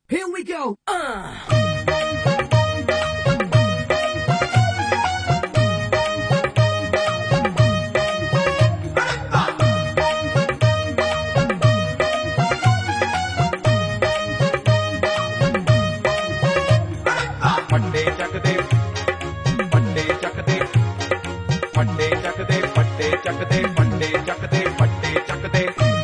Here we go. ਪੱਟੇ ਚੱਕਦੇ ਪੱਟੇ ਚੱਕਦੇ ਪੱਟੇ ਚੱਕਦੇ ਪੱਟੇ ਚੱਕਦੇ ਪੱਟੇ ਚੱਕਦੇ ਪੱਟੇ ਚੱਕਦੇ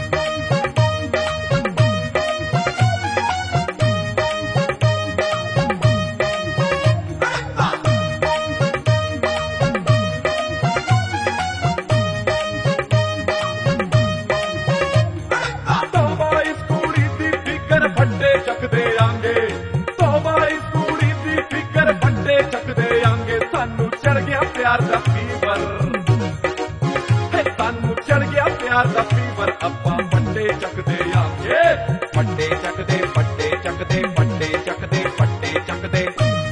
ਤੋਬਾ ਇਸ ਕੁੜੀ ਦੀ ਫਿਕਰ ਫੱਟੇ ਚੱਕਦੇ ਆਂਗੇ ਤੋਬਾ ਇਸ ਕੁੜੀ ਦੀ ਫਿਕਰ ਫੱਟੇ ਚੱਕਦੇ ਆਂਗੇ ਸਾਨੂੰ ਚੜ ਗਿਆ ਪਿਆਰ ਦਾ ਫੀਵਰ ਸਾਨੂੰ ਚੜ ਗਿਆ ਪਿਆਰ ਦਾ ਫੀਵਰ ਆਪਾਂ ਫੱਟੇ ਚੱਕਦੇ ਆਂਗੇ ਫੱਟੇ ਚੱਕਦੇ ਫੱਟੇ ਚੱਕਦੇ ਫੱਟੇ ਚੱਕਦੇ ਫੱਟੇ ਚੱਕਦੇ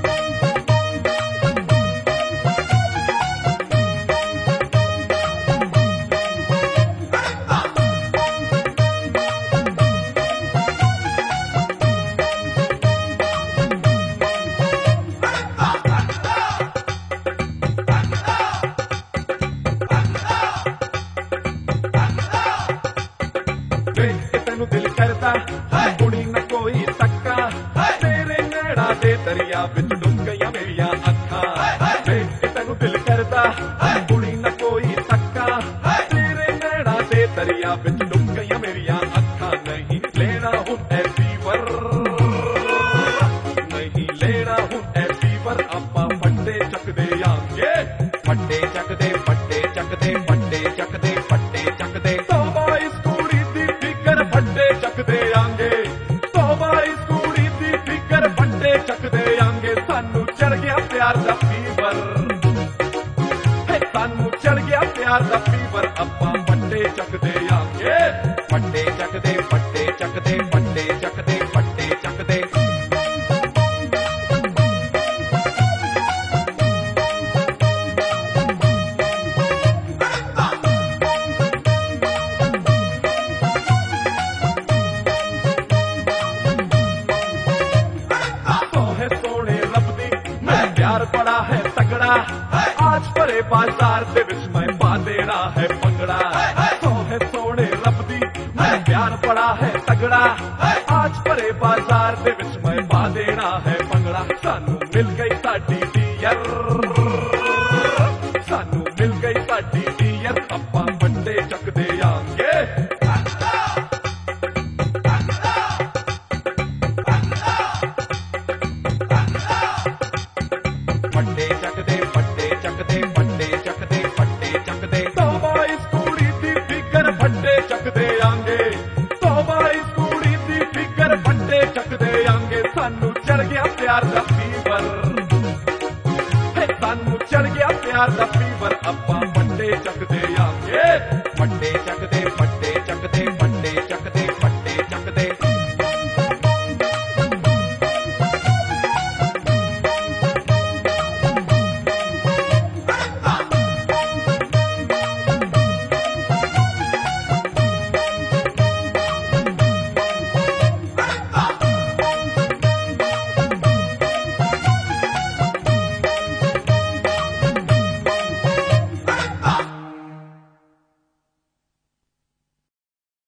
ਤੈਨੂੰ ਦਿਲ ਕਰਦਾ ਕੁੜੀ ਨਾ ਕੋਈ ਤੱਕਾ ਤੇਰੇ ਨੈਣਾ ਦੇ ਦਰਿਆ ਵਿੱਚ ਡੁੱਬ ਗਈਆਂ ਮੇਰੀਆਂ ਅੱਖਾਂ ਤੈਨੂੰ ਦਿਲ ਕਰਦਾ ਕੁੜੀ ਨਾ ਕੋਈ ਤੱਕਾ ਤੇਰੇ ਨੈਣਾ ਦੇ ਦਰਿਆ ਵਿੱਚ ਡੁੱਬ ਗਈਆਂ ਮੇਰੀਆਂ ਅੱਖਾਂ ਨਹੀਂ ਲੈਣਾ ਹੁਣ ਐ ਫੀਵਰ ਨਹੀਂ ਲੈਣਾ ਹੁਣ ਐ ਫੀਵਰ ਆਪਾਂ ਫੱਟੇ ਚੱਕਦੇ ਆਂਗੇ ਫੱਟੇ ਚੱਕਦੇ ਫੱਟੇ ਚੱਕਦੇ ਫੱਟੇ ਚੱਕਦੇ ਫੱਟੇ ਚੱਕਦੇ ਤੋਬਾ ਇਸ ਕੁੜੀ ਦੀ ਫਿਕਰ ਫੱਟੇ ਚੱਕਦੇ ਆਂਗੇ ਤੋਬਾ ਇਸ ਕੁੜੀ ਦੀ ਫਿਕਰ ਫੱਟੇ ਚੱਕਦੇ ਆਂਗੇ ਸਾਨੂੰ ਚੜ ਗਿਆ ਪਿਆਰ ਦਾ ਫੀਵਰ ਸਾਨੂੰ ਚੜ ਗਿਆ ਪਿਆਰ ਦਾ ਫੀਵਰ ਆਪਾਂ ਫੱਟੇ ਚੱਕਦੇ ਆਂਗੇ ਫੱਟੇ ਚੱਕਦੇ ਫੱਟੇ ਚੱਕਦੇ ਫੱਟੇ ਚੱਕਦੇ ਫੱਟੇ ਚੱਕਦੇ सोने रब दी मैं प्यार बड़ा है तगड़ा आज भरे बाजार दे विच मैं पा देना है पंगड़ा सोने रब दी मैं प्यार बड़ा है तगड़ा आज भरे बाजार दे विच मैं पा देना है पंगड़ा सानू मिल गई साडी डियर सानू मिल गई साडी डियर अप्पां फट्टे चकदे आंगे फट्टे चकदे फट्टे चकदे फट्टे चकदे फट्टे चकदे तोबा इस कुड़ी दी फिकर फट्टे चकदे आंगे तोबा इस कुड़ी दी फिकर फट्टे चकदे आंगे सानू चढ़ गया प्यार दा फीवर सानू चढ़ गया प्यार दा